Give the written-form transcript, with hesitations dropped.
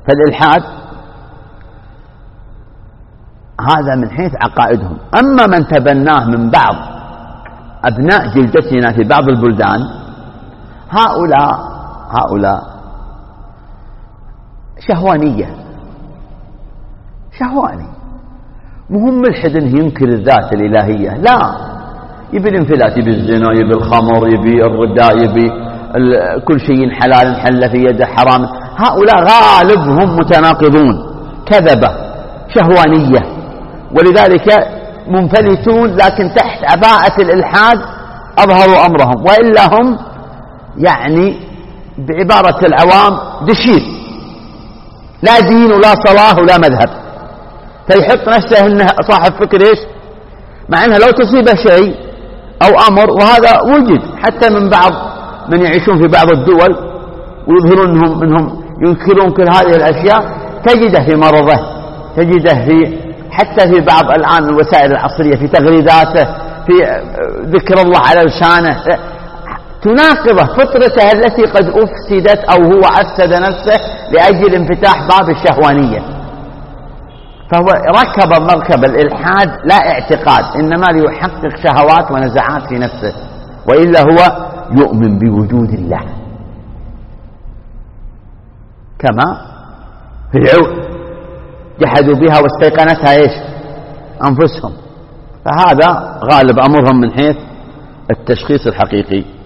فالإلحاد هذا من حيث عقائدهم. أما من تبناه من بعض أبناء جلدتنا في بعض البلدان، هؤلاء شهوانية، مهم ملحد ينكر الذات الإلهية، لا، يبي الانفلات، يبي الزنا، يبي الخمر، يبي الرداء، يبي كل شيء حلال حل في يده حرام. هؤلاء غالبهم متناقضون، كذبة، شهوانية، ولذلك منفلتون، لكن تحت عباءة الإلحاد أظهروا أمرهم، وإلا هم يعني بعبارة العوام دشير، لا دين ولا صلاة ولا مذهب، فيحط نفسه انه صاحب فكر ايش، مع انه لو تصيبه شيء او امر، وهذا وجد حتى من بعض من يعيشون في بعض الدول ويظهرون انهم ينكرون كل هذه الاشياء، تجده في مرضه، تجده في حتى في بعض الان الوسائل العصريه في تغريداته، في ذكر الله على لسانه، تناقضه فطرته التي قد أفسدت أو هو أفسد نفسه لأجل انفتاح باب الشهوانية. فهو ركب مركب الإلحاد لا اعتقاد، إنما ليحقق شهوات ونزعات في نفسه، وإلا هو يؤمن بوجود الله كما في العود جحدوا بها واستيقنتها ايش أنفسهم. فهذا غالب أمرهم من حيث التشخيص الحقيقي.